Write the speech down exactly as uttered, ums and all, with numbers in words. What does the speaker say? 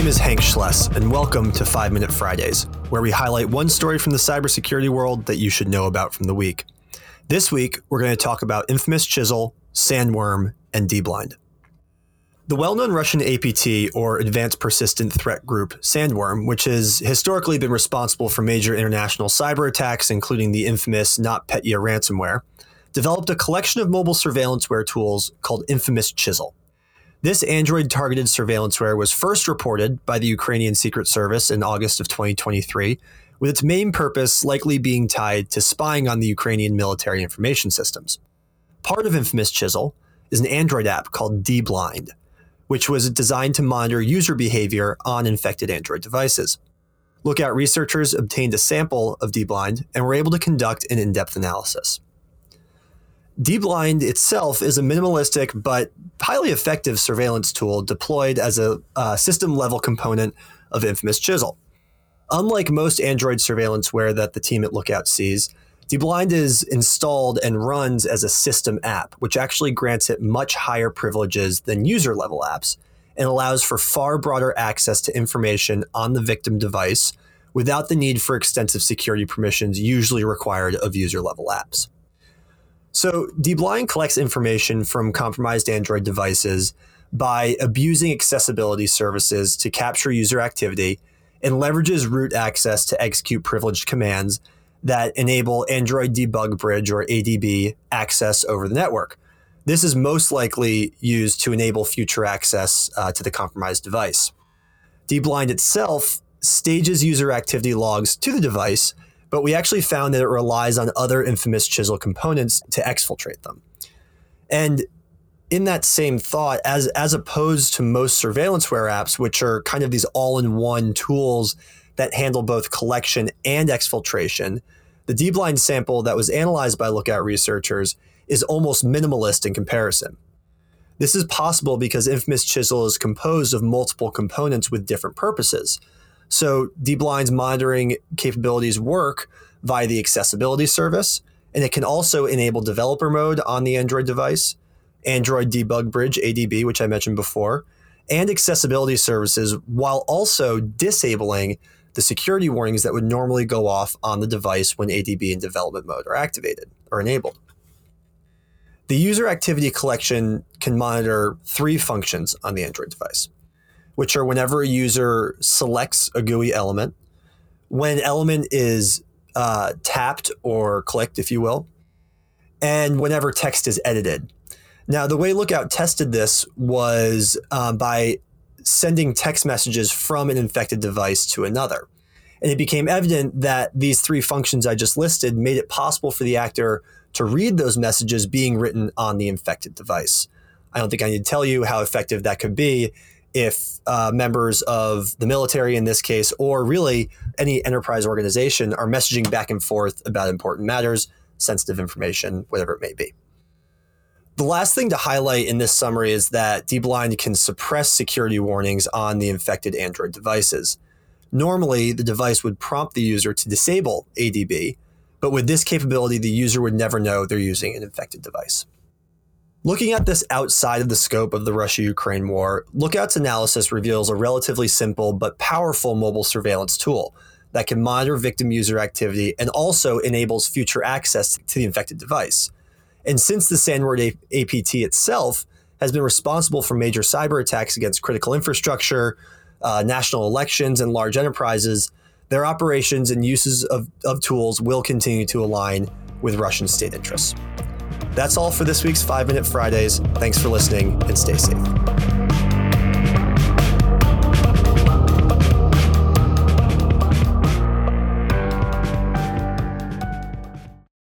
name is Hank Schless, and welcome to five minute Fridays, where we highlight one story from the cybersecurity world that you should know about from the week. This week, we're going to talk about Infamous Chisel, Sandworm, and Dblind. The well-known Russian A P T, or Advanced Persistent Threat Group, Sandworm, which has historically been responsible for major international cyber attacks, including the infamous NotPetya ransomware, developed a collection of mobile surveillanceware tools called Infamous Chisel. This Android-targeted surveillanceware was first reported by the Ukrainian Secret Service in August of twenty twenty-three, with its main purpose likely being tied to spying on the Ukrainian military information systems. Part of Infamous Chisel is an Android app called Dblind, which was designed to monitor user behavior on infected Android devices. Lookout researchers obtained a sample of Dblind and were able to conduct an in-depth analysis. Dblind itself is a minimalistic but highly effective surveillance tool deployed as a uh, system-level component of Infamous Chisel. Unlike most Android surveillanceware that the team at Lookout sees, Dblind is installed and runs as a system app, which actually grants it much higher privileges than user-level apps and allows for far broader access to information on the victim device without the need for extensive security permissions usually required of user-level apps. So Dblind collects information from compromised Android devices by abusing accessibility services to capture user activity and leverages root access to execute privileged commands that enable Android Debug Bridge, or A D B, access over the network. This is most likely used to enable future access uh, to the compromised device. Dblind itself stages user activity logs to the device, but we actually found that it relies on other Infamous Chisel components to exfiltrate them. And in that same thought, as, as opposed to most surveillanceware apps, which are kind of these all-in-one tools that handle both collection and exfiltration, the Dblind sample that was analyzed by Lookout researchers is almost minimalist in comparison. This is possible because Infamous Chisel is composed of multiple components with different purposes. So Dblind's monitoring capabilities work via the accessibility service, and it can also enable developer mode on the Android device, Android Debug Bridge, A D B, which I mentioned before, and accessibility services, while also disabling the security warnings that would normally go off on the device when A D B and development mode are activated or enabled. The user activity collection can monitor three functions on the Android device, which are whenever a user selects a G U I element, when an element is uh, tapped or clicked, if you will, and whenever text is edited. Now, the way Lookout tested this was um, by sending text messages from an infected device to another. And it became evident that these three functions I just listed made it possible for the actor to read those messages being written on the infected device. I don't think I need to tell you how effective that could be if uh, members of the military in this case, or really any enterprise organization, are messaging back and forth about important matters, sensitive information, whatever it may be. The last thing to highlight in this summary is that Dblind can suppress security warnings on the infected Android devices. Normally, the device would prompt the user to disable A D B, but with this capability, the user would never know they're using an infected device. Looking at this outside of the scope of the Russia-Ukraine war, Lookout's analysis reveals a relatively simple but powerful mobile surveillance tool that can monitor victim user activity and also enables future access to the infected device. And since the Sandworm A P T itself has been responsible for major cyber attacks against critical infrastructure, uh, national elections, and large enterprises, their operations and uses of, of tools will continue to align with Russian state interests. That's all for this week's five minute Fridays. Thanks for listening, and stay safe.